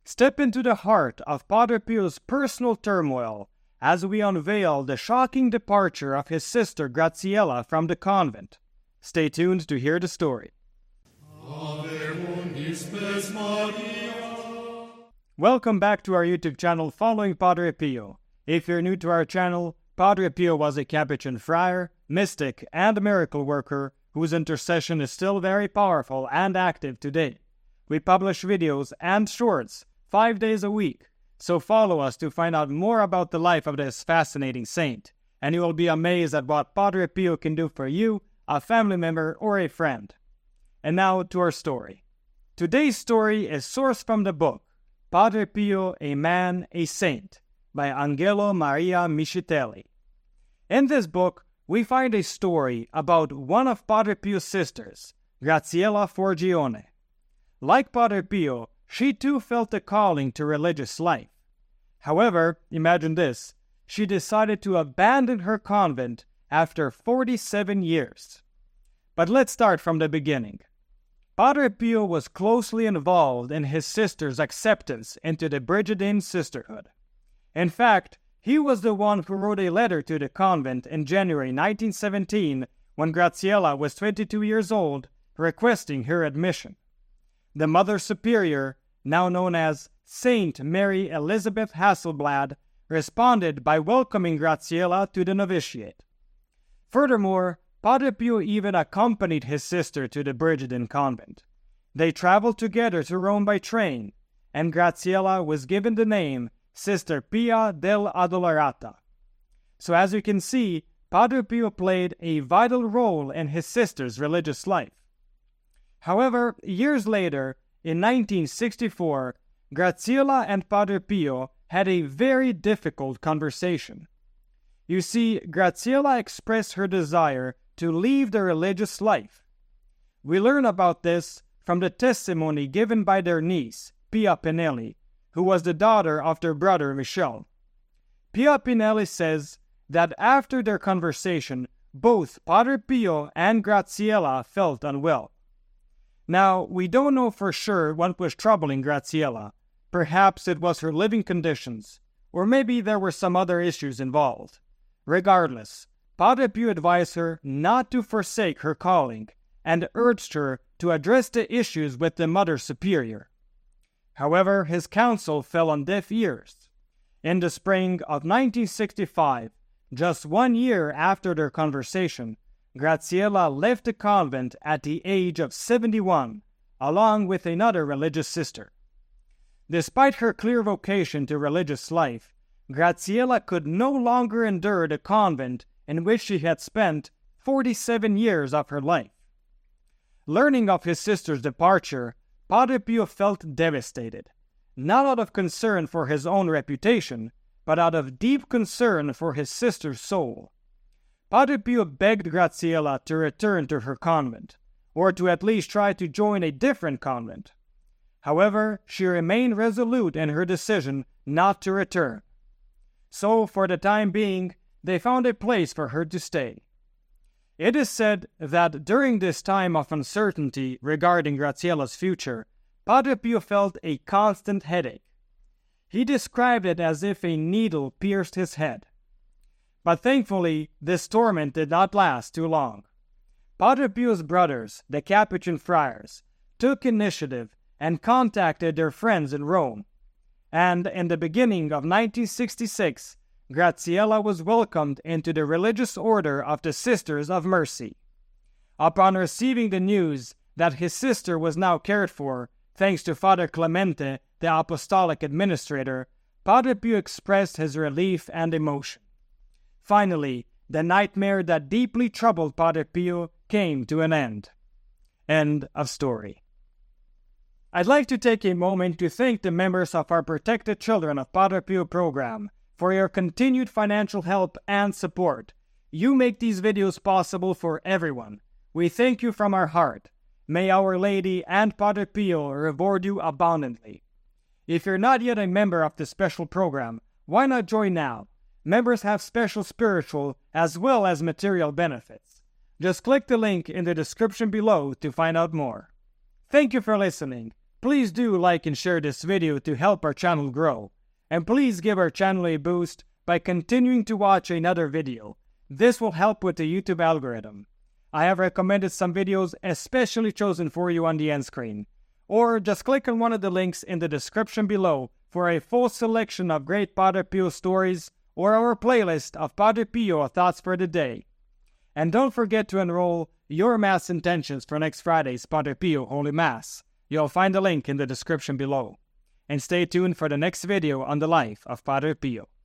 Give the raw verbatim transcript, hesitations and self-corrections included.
Step into the heart of Padre Pio's personal turmoil as we unveil the shocking departure of his sister Graziella from the convent. Stay tuned to hear the story. Welcome back to our YouTube channel following Padre Pio. If you're new to our channel, Padre Pio was a Capuchin friar, mystic, and miracle worker whose intercession is still very powerful and active today. We publish videos and shorts five days a week, so follow us to find out more about the life of this fascinating saint, and you will be amazed at what Padre Pio can do for you, a family member, or a friend. And now to our story. Today's story is sourced from the book Padre Pio, a Man, a Saint, by Angelo Maria Michitelli. In this book, we find a story about one of Padre Pio's sisters, Graziella Forgione. Like Padre Pio, she too felt a calling to religious life. However, imagine this, she decided to abandon her convent after forty-seven years. But let's start from the beginning. Padre Pio was closely involved in his sister's acceptance into the Brigidine sisterhood. In fact, he was the one who wrote a letter to the convent in January nineteen seventeen, when Graziella was twenty-two years old, requesting her admission. The Mother Superior, now known as Saint Mary Elizabeth Hasselblad, responded by welcoming Graziella to the novitiate. Furthermore, Padre Pio even accompanied his sister to the Brigidine convent. They traveled together to Rome by train, and Graziella was given the name Sister Pia del Addolorata. So as you can see, Padre Pio played a vital role in his sister's religious life. However, years later, in nineteen sixty-four, Graziella and Padre Pio had a very difficult conversation. You see, Graziella expressed her desire to leave the religious life. We learn about this from the testimony given by their niece, Pia Pinelli, who was the daughter of their brother Michel. Pia Pinelli says that after their conversation, both Padre Pio and Graziella felt unwell. Now, we don't know for sure what was troubling Graziella. Perhaps it was her living conditions, or maybe there were some other issues involved. Regardless, Padre Pio advised her not to forsake her calling and urged her to address the issues with the Mother Superior. However, his counsel fell on deaf ears. In the spring of nineteen sixty-five, just one year after their conversation, Graziella left the convent at the age of seventy-one, along with another religious sister. Despite her clear vocation to religious life, Graziella could no longer endure the convent in which she had spent forty-seven years of her life. Learning of his sister's departure, Padre Pio felt devastated, not out of concern for his own reputation, but out of deep concern for his sister's soul. Padre Pio begged Graziella to return to her convent, or to at least try to join a different convent. However, she remained resolute in her decision not to return. So, for the time being, they found a place for her to stay. It is said that during this time of uncertainty regarding Graziella's future, Padre Pio felt a constant headache. He described it as if a needle pierced his head. But thankfully, this torment did not last too long. Padre Pio's brothers, the Capuchin friars, took initiative and contacted their friends in Rome. And in the beginning of nineteen sixty-six, Graziella was welcomed into the religious order of the Sisters of Mercy. Upon receiving the news that his sister was now cared for, thanks to Father Clemente, the apostolic administrator, Padre Pio expressed his relief and emotion. Finally, the nightmare that deeply troubled Padre Pio came to an end. End of story. I'd like to take a moment to thank the members of our Protected Children of Padre Pio program for your continued financial help and support. You make these videos possible for everyone. We thank you from our heart. May Our Lady and Padre Pio reward you abundantly. If you're not yet a member of this special program, why not join now? Members have special spiritual as well as material benefits. Just click the link in the description below to find out more. Thank you for listening. Please do like and share this video to help our channel grow. And please give our channel a boost by continuing to watch another video. This will help with the YouTube algorithm. I have recommended some videos especially chosen for you on the end screen. Or just click on one of the links in the description below for a full selection of great Padre Pio stories or our playlist of Padre Pio thoughts for the day. And don't forget to enroll your Mass intentions for next Friday's Padre Pio Holy Mass. You'll find the link in the description below. And stay tuned for the next video on the life of Padre Pio.